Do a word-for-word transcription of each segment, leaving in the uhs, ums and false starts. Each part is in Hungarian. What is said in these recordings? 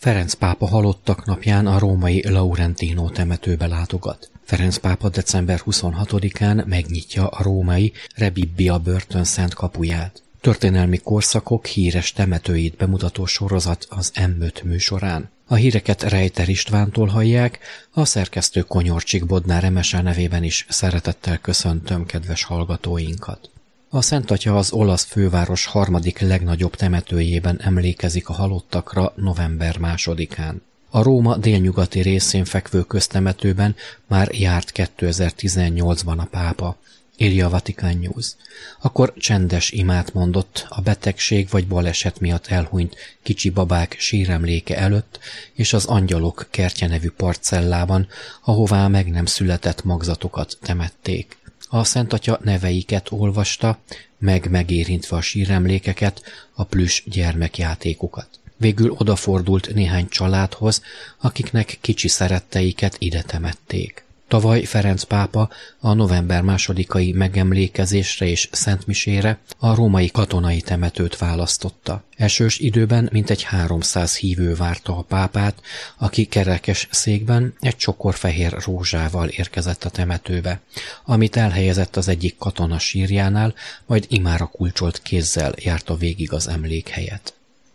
Ferenc pápa halottak napján a római Laurentino temetőbe látogat. Ferenc pápa december huszonhatodikán megnyitja a római Rebibbia börtön szent kapuját. Történelmi korszakok híres temetőit bemutató sorozat az M öt műsorán. A híreket Rejter Istvántól hallják, a szerkesztő Konyorcsik Bodnár Emese nevében is szeretettel köszöntöm kedves hallgatóinkat. A Szent Atya az olasz főváros harmadik legnagyobb temetőjében emlékezik a halottakra november másodikán. A Róma délnyugati részén fekvő köztemetőben már járt kétezer-tizennyolcban a pápa, írja a Vatican News. Akkor csendes imát mondott a betegség vagy baleset miatt elhunyt kicsi babák síremléke előtt és az Angyalok kertje nevű parcellában, ahová meg nem született magzatokat temették. A Szent Atya neveiket olvasta, meg megérintve a síremlékeket, a plüss gyermekjátékokat. Végül odafordult néhány családhoz, akiknek kicsi szeretteiket ide temették. Tavaly Ferenc pápa a november másodikai megemlékezésre és szentmisére a római katonai temetőt választotta. Esős időben mintegy háromszáz hívő várta a pápát, aki kerekes székben egy csokor fehér rózsával érkezett a temetőbe, amit elhelyezett az egyik katona sírjánál, majd imára kulcsolt kézzel járta végig az emlékhelyet.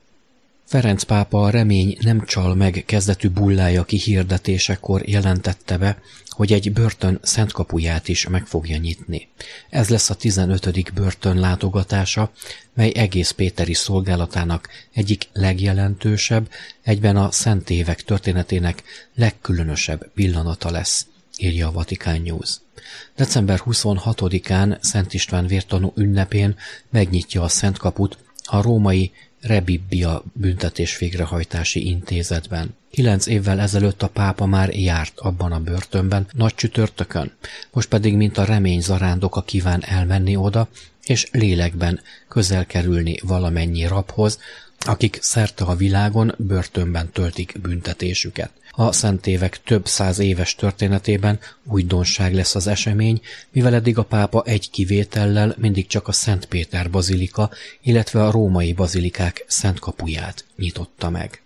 Ferenc pápa a remény nem csal meg kezdetű bullája kihirdetésekor jelentette be, hogy egy börtön szentkapuját is meg fogja nyitni. Ez lesz a tizenötödik börtön látogatása, mely egész péteri szolgálatának egyik legjelentősebb, egyben a szent évek történetének legkülönösebb pillanata lesz, írja a Vatican News. december huszonhatodikán Szent István vértanú ünnepén megnyitja a Szentkaput a római Rebibbia büntetés végrehajtási intézetben. Kilenc évvel ezelőtt a pápa már járt abban a börtönben nagy csütörtökön, most pedig mint a remény zarándoka kíván elmenni oda, és lélekben közel kerülni valamennyi rabhoz, akik szerte a világon börtönben töltik büntetésüket. A szentévek több száz éves történetében újdonság lesz az esemény, mivel eddig a pápa egy kivétellel mindig csak a Szent Péter bazilika, illetve a római bazilikák szent kapuját nyitotta meg.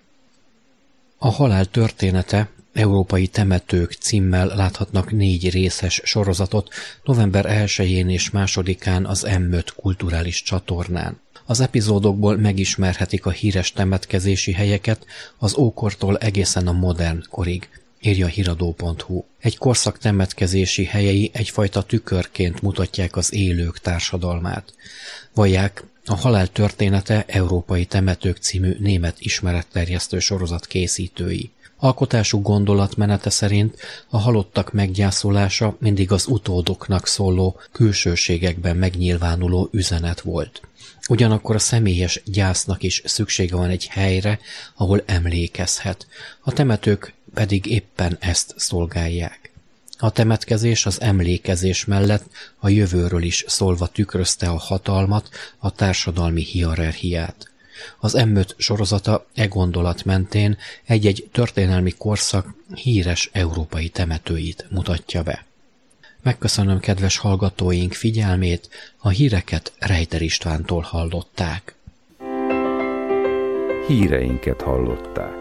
A halál története Európai Temetők címmel láthatnak négy részes sorozatot november elsején és másodikán az M öt kulturális csatornán. Az epizódokból megismerhetik a híres temetkezési helyeket az ókortól egészen a modern korig, írja a híradó pont hu. Egy korszak temetkezési helyei egyfajta tükörként mutatják az élők társadalmát. Vallják, a halál története Európai Temetők című német ismeretterjesztő sorozat készítői. Alkotásuk gondolatmenete szerint a halottak meggyászolása mindig az utódoknak szóló külsőségekben megnyilvánuló üzenet volt. Ugyanakkor a személyes gyásznak is szüksége van egy helyre, ahol emlékezhet. A temetők pedig éppen ezt szolgálják. A temetkezés az emlékezés mellett a jövőről is szólva tükrözte a hatalmat, a társadalmi hierarchiát. Az M öt sorozata e gondolat mentén egy-egy történelmi korszak híres európai temetőit mutatja be. Megköszönöm kedves hallgatóink figyelmét, a híreket Rejter Istvántól hallották. Híreinket hallották.